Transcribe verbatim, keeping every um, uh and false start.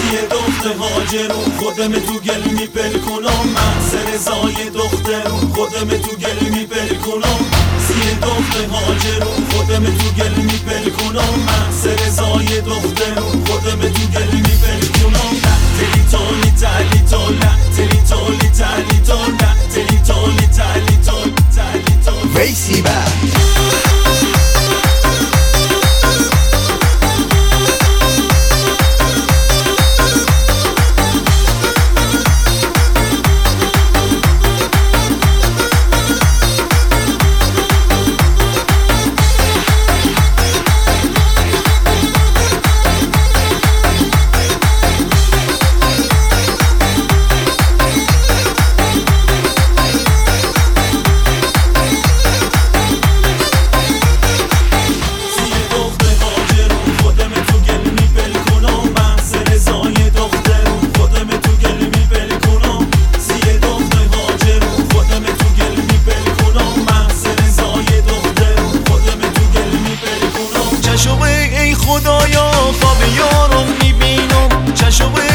سی دختر هاجرون خودم تو گل میپل کنم محض رضای دخترون خودم تو گل میپل کنم سی دختر هاجرون خودم تو گل میپل کنم محض رضای دخترون خودم تو گل میپل کنم تلی تالی تلی تالا تلی تالی تلی تالا تلی تالی تلی تالی تلی تالی ویسی بر خدایا خواب یارم میبینم چشم